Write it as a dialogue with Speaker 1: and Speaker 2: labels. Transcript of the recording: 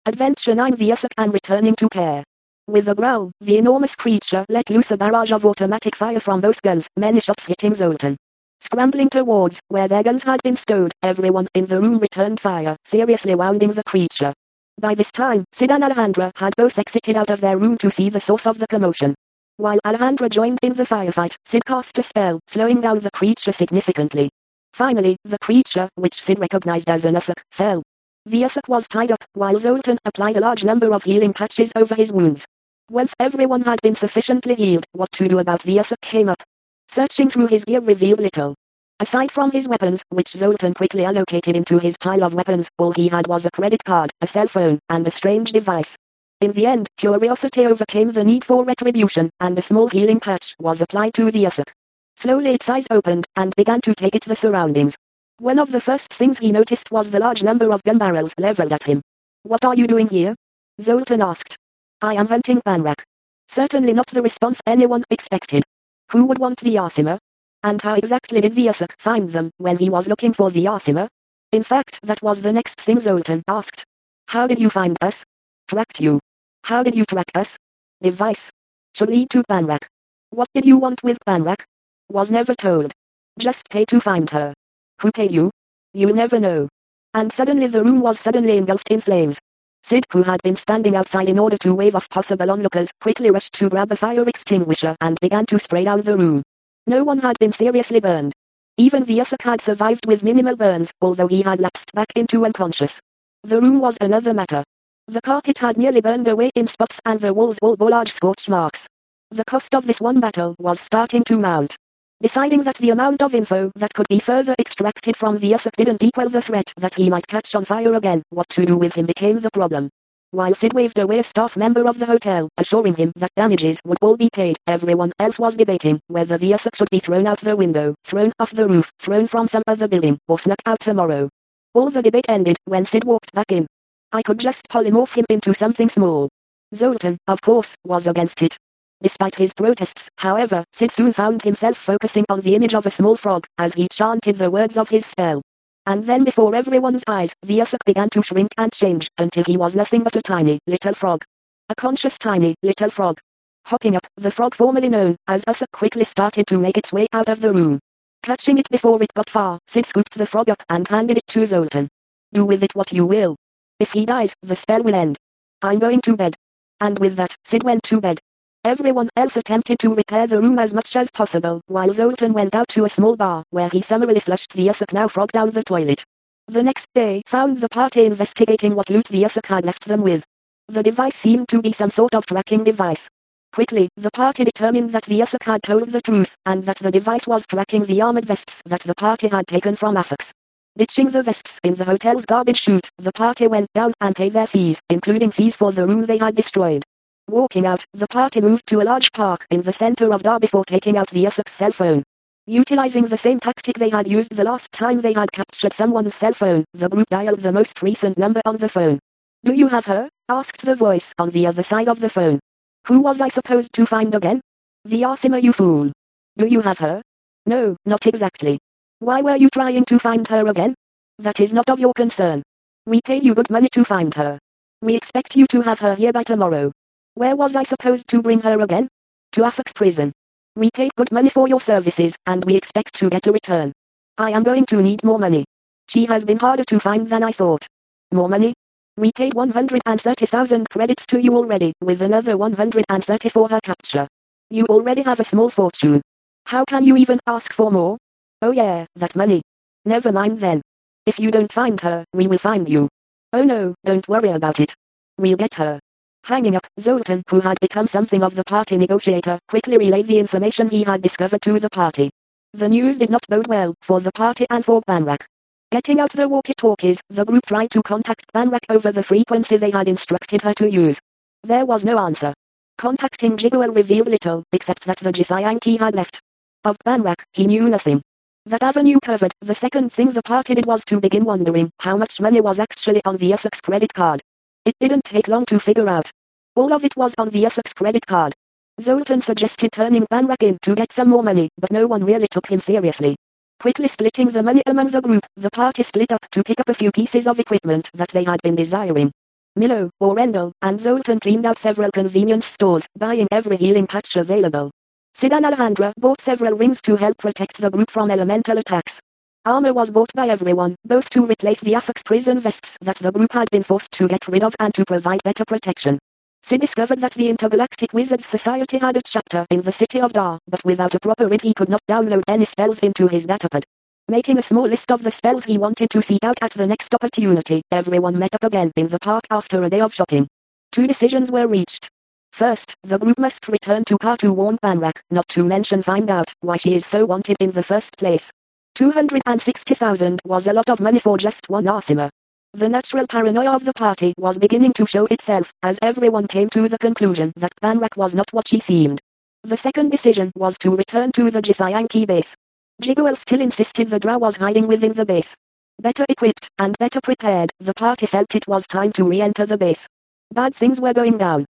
Speaker 1: Adventure 9: The Afghan returning to care. With a growl, the enormous creature let loose a barrage of automatic fire from both guns, many shots hitting Zoltan. Scrambling towards where their guns had been stowed, everyone in the room returned fire, seriously wounding the creature. By this time, Sid and Alejandra had both exited out of their room to see the source of the commotion. While Alejandra joined in the firefight, Sid cast a spell, slowing down the creature significantly. Finally, the creature, which Sid recognized as an Ufuk, fell. The Ufuk was tied up, while Zoltan applied a large number of healing patches over his wounds. Once everyone had been sufficiently healed, what to do about the Ufuk came up. Searching through his gear revealed little. Aside from his weapons, which Zoltan quickly allocated into his pile of weapons, all he had was a credit card, a cell phone, and a strange device. In the end, curiosity overcame the need for retribution, and a small healing patch was applied to the Ufuk. Slowly its eyes opened, and began to take in the surroundings. One of the first things he noticed was the large number of gun barrels leveled at him. "What are you doing here?" Zoltan asked. "I am hunting Banrak." Certainly not the response anyone expected. Who would want the Arsimer? And how exactly did the Ufuk find them when he was looking for the Arsimer? In fact, that was the next thing Zoltan asked. "How did you find us?" "Tracked you." "How did you track us?" "Device. Should lead to Banrak." "What did you want with Banrak?" "Was never told. Just pay to find her." "Who paid you?" "You'll never know." And suddenly the room was suddenly engulfed in flames. Sid, who had been standing outside in order to wave off possible onlookers, quickly rushed to grab a fire extinguisher and began to spray down the room. No one had been seriously burned. Even the Ufuk had survived with minimal burns, although he had lapsed back into unconscious. The room was another matter. The carpet had nearly burned away in spots and the walls all bore large scorch marks. The cost of this one battle was starting to mount. Deciding that the amount of info that could be further extracted from the Ufuk didn't equal the threat that he might catch on fire again, what to do with him became the problem. While Sid waved away a staff member of the hotel, assuring him that damages would all be paid, everyone else was debating whether the Ufuk should be thrown out the window, thrown off the roof, thrown from some other building, or snuck out tomorrow. All the debate ended when Sid walked back in. "I could just polymorph him into something small." Zoltan, of course, was against it. Despite his protests, however, Sid soon found himself focusing on the image of a small frog, as he chanted the words of his spell. And then before everyone's eyes, the Ufuk began to shrink and change, until he was nothing but a tiny, little frog. A conscious tiny, little frog. Hopping up, the frog formerly known as Ufuk quickly started to make its way out of the room. Catching it before it got far, Sid scooped the frog up and handed it to Zoltan. "Do with it what you will. If he dies, the spell will end. I'm going to bed." And with that, Sid went to bed. Everyone else attempted to repair the room as much as possible, while Zoltan went out to a small bar, where he summarily flushed the Ufuk now frog down the toilet. The next day found the party investigating what loot the Ufuk had left them with. The device seemed to be some sort of tracking device. Quickly, the party determined that the Ufuk had told the truth, and that the device was tracking the armored vests that the party had taken from Afuks. Ditching the vests in the hotel's garbage chute, the party went down and paid their fees, including fees for the room they had destroyed. Walking out, the party moved to a large park in the center of Dar before taking out the Ufuk's cell phone. Utilizing the same tactic they had used the last time they had captured someone's cell phone, the group dialed the most recent number on the phone. "Do you have her?" asked the voice on the other side of the phone. "Who was I supposed to find again?" "The Arsimer, you fool." "Do you have her?" "No, not exactly." "Why were you trying to find her again?" "That is not of your concern. We paid you good money to find her. We expect you to have her here by tomorrow." "Where was I supposed to bring her again?" "To Afuk's prison. We paid good money for your services, and we expect to get a return." "I am going to need more money. She has been harder to find than I thought." "More money?" "We paid 130,000 credits to you already, with another 130 for her capture. You already have a small fortune. How can you even ask for more?" "Oh yeah, that money. Never mind then. If you don't find her, we will find you." "Oh no, don't worry about it. We'll get her." Hanging up, Zoltan, who had become something of the party negotiator, quickly relayed the information he had discovered to the party. The news did not bode well for the party and for Banrak. Getting out the walkie-talkies, the group tried to contact Banrak over the frequency they had instructed her to use. There was no answer. Contacting Jiguel revealed little, except that the Jifayanki had left. Of Banrak, he knew nothing. That avenue covered, the second thing the party did was to begin wondering how much money was actually on the Ufuk's credit card. It didn't take long to figure out. All of it was on the Ufuk's credit card. Zoltan suggested turning Banrak in to get some more money, but no one really took him seriously. Quickly splitting the money among the group, the party split up to pick up a few pieces of equipment that they had been desiring. Milo, Orendo, and Zoltan cleaned out several convenience stores, buying every healing patch available. Sid and Alejandra bought several rings to help protect the group from elemental attacks. Armor was bought by everyone, both to replace the Affix prison vests that the group had been forced to get rid of and to provide better protection. Sid discovered that the Intergalactic Wizards Society had a chapter in the city of Dar, but without a proper rig he could not download any spells into his datapad. Making a small list of the spells he wanted to seek out at the next opportunity, everyone met up again in the park after a day of shopping. Two decisions were reached. First, the group must return to Kar to warn Banrak, not to mention find out why she is so wanted in the first place. 260,000 was a lot of money for just one Aasimar. The natural paranoia of the party was beginning to show itself, as everyone came to the conclusion that Banrak was not what she seemed. The second decision was to return to the Githyanki base. Jiguel still insisted the Drow was hiding within the base. Better equipped, and better prepared, the party felt it was time to re-enter the base. Bad things were going down.